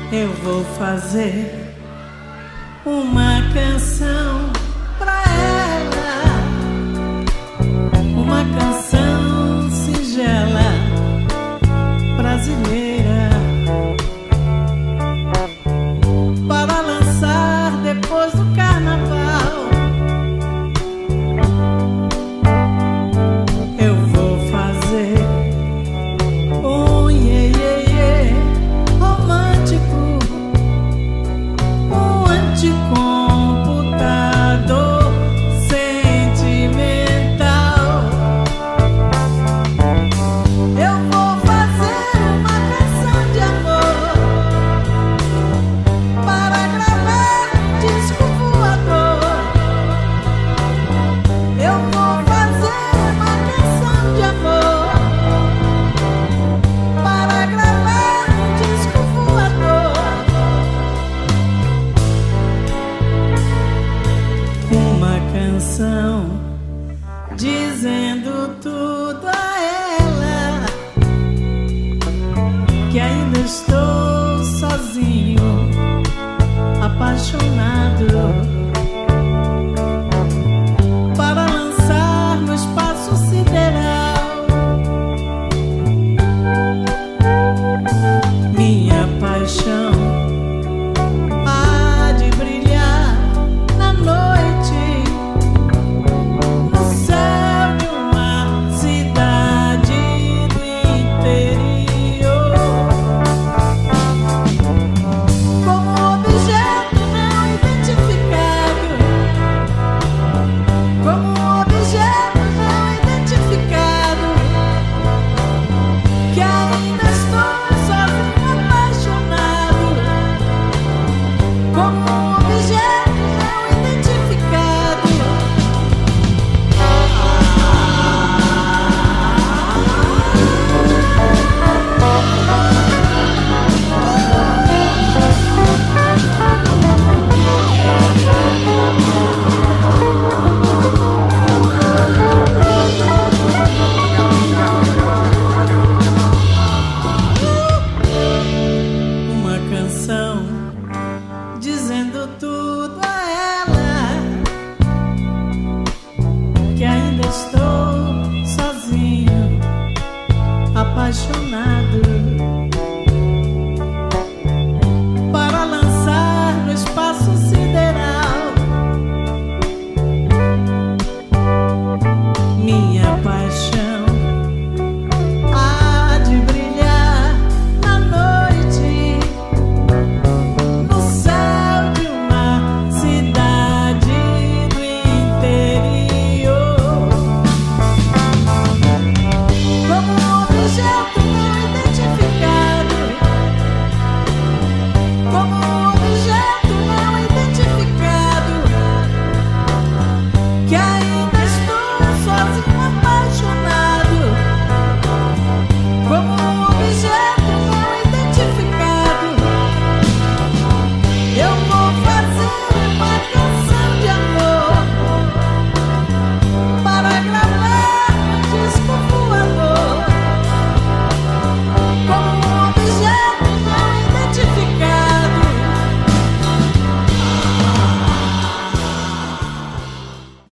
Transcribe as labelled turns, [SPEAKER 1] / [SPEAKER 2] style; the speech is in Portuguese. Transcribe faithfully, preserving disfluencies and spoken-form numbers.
[SPEAKER 1] Eu vou fazer uma canção pra ela, uma canção singela, brasileira, para lançar depois do carnaval. Eu vou fazer um iê, iê, iê romântico, um anticomputador sentimental. Eu vou fazer uma canção de amor para gravar um disco voador. Eu vou fazer uma canção de amor para gravar um disco voador. Uma canção dizendo tudo a ela, que ainda estou sozinho, apaixonado, para lançar no espaço sideral. Minha paixão há de brilhar na noite, no céu de uma cidade do interior, como objeto não identificado, como objeto não identificado, que ainda estou sozinho, apaixonado, como objeto não identificado. Uma canção